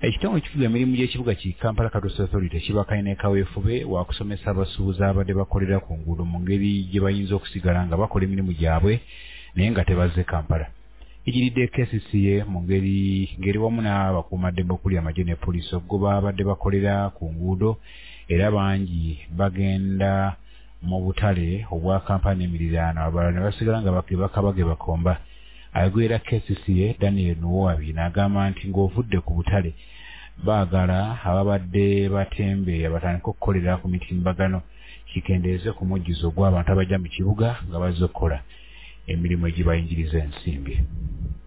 Ekitongole ekifuga emirimu gy'ekibuga ki Kampala Cattle Authority kibakayina kaweefube wa kusomesa abasuubuzi abadde bakolera ku nguudo mu ngeri gye bayinza okusigala nga bakola emirimu gyabwe naye nga tebazze Kampala. Ejiridde KCCA mu ngeri wamu n'abakuumaddembe okuli amagye ne poliisi okugoba abadde bakolera ku nguudo era bangi bagenda mu butale obwa Kampala n'emiriraano abalala ne basigala nga bakabage bakomba. Ayogera KCCA Daniel Nuwabi n'agamba nti ng'ovudde ku butale baagala ababadde batembe abatandika okukolera ku mitimbagano kikendeeze ku mujjuzo gw'abantu abajja mu kibuga nga bazze okukola emirimu egibayinjiriza ensimbi.